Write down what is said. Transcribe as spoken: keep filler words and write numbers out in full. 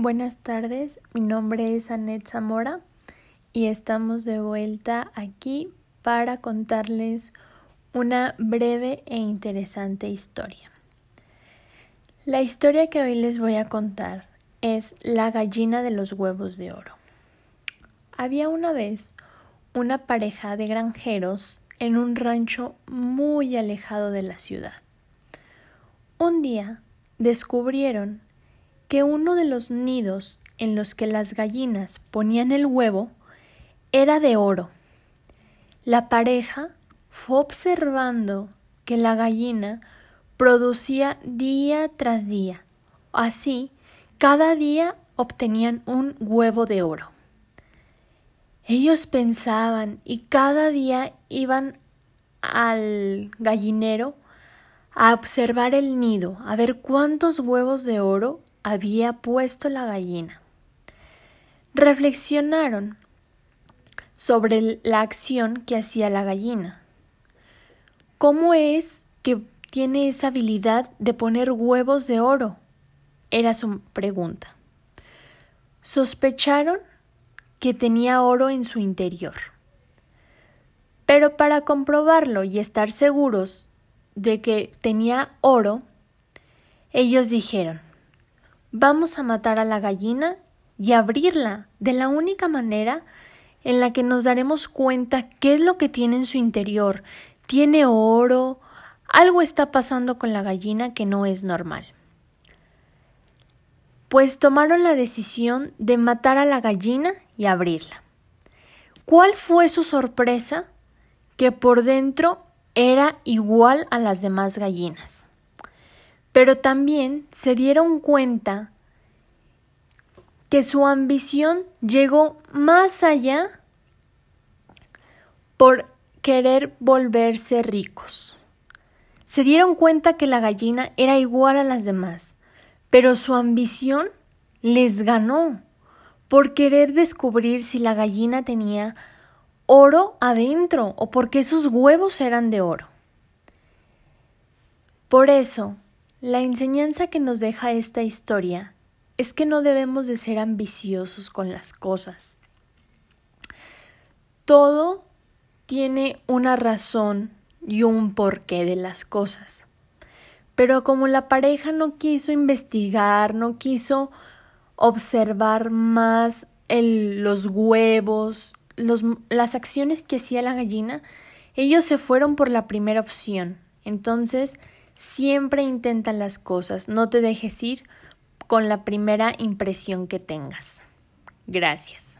Buenas tardes, mi nombre es Anet Zamora y estamos de vuelta aquí para contarles una breve e interesante historia. La historia que hoy les voy a contar es La gallina de los huevos de oro. Había una vez una pareja de granjeros en un rancho muy alejado de la ciudad. Un día descubrieron que uno de los nidos en los que las gallinas ponían el huevo era de oro. La pareja fue observando que la gallina producía día tras día. Así, cada día obtenían un huevo de oro. Ellos pensaban y cada día iban al gallinero a observar el nido, a ver cuántos huevos de oro había puesto la gallina. Reflexionaron sobre la acción que hacía la gallina. ¿Cómo es que tiene esa habilidad de poner huevos de oro? Era su pregunta. Sospecharon que tenía oro en su interior. Pero para comprobarlo y estar seguros de que tenía oro, ellos dijeron: vamos a matar a la gallina y abrirla de la única manera en la que nos daremos cuenta qué es lo que tiene en su interior. Tiene oro, algo está pasando con la gallina que no es normal. Pues tomaron la decisión de matar a la gallina y abrirla. ¿Cuál fue su sorpresa? Que por dentro era igual a las demás gallinas. Pero también se dieron cuenta que su ambición llegó más allá por querer volverse ricos. Se dieron cuenta que la gallina era igual a las demás, pero su ambición les ganó por querer descubrir si la gallina tenía oro adentro o porque sus huevos eran de oro. Por eso, la enseñanza que nos deja esta historia es que no debemos de ser ambiciosos con las cosas. Todo tiene una razón y un porqué de las cosas. Pero como la pareja no quiso investigar, no quiso observar más el, los huevos, los, las acciones que hacía la gallina, ellos se fueron por la primera opción. Entonces, siempre intenta las cosas, no te dejes ir con la primera impresión que tengas. Gracias.